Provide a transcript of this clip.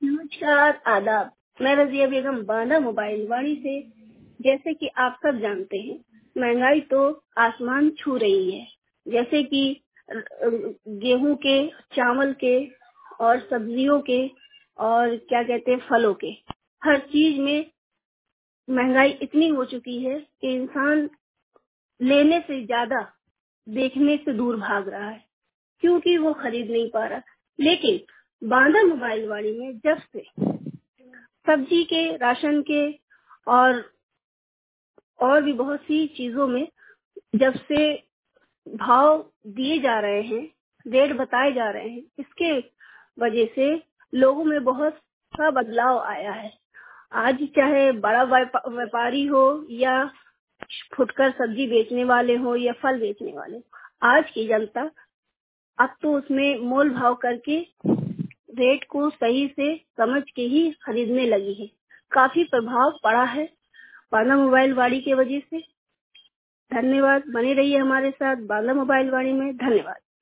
नमस्कार, आदाब। मैं रज़िया बेगम बांदा मोबाइल वाणी से। जैसे कि आप सब जानते हैं, महंगाई तो आसमान छू रही है। जैसे कि गेहूं के, चावल के और सब्जियों के और क्या कहते हैं फलों के, हर चीज में महंगाई इतनी हो चुकी है कि इंसान लेने से ज्यादा देखने से दूर भाग रहा है, क्योंकि वो खरीद नहीं पा रहा। लेकिन बांदा मोबाइल वाणी में जब से सब्जी के, राशन के और भी बहुत सी चीजों में जब से भाव दिए जा रहे हैं, रेट बताए जा रहे हैं, इसके वजह से लोगों में बहुत सा बदलाव आया है। आज चाहे बड़ा व्यापारी हो या फुटकर सब्जी बेचने वाले हो या फल बेचने वाले हो, आज की जनता अब तो उसमें मोल भाव करके रेट को सही से समझ के ही खरीदने लगी है। काफी प्रभाव पड़ा है बांदा मोबाइल वाणी की वजह से। धन्यवाद। बने रहिए हमारे साथ बांदा मोबाइल वाणी में। धन्यवाद।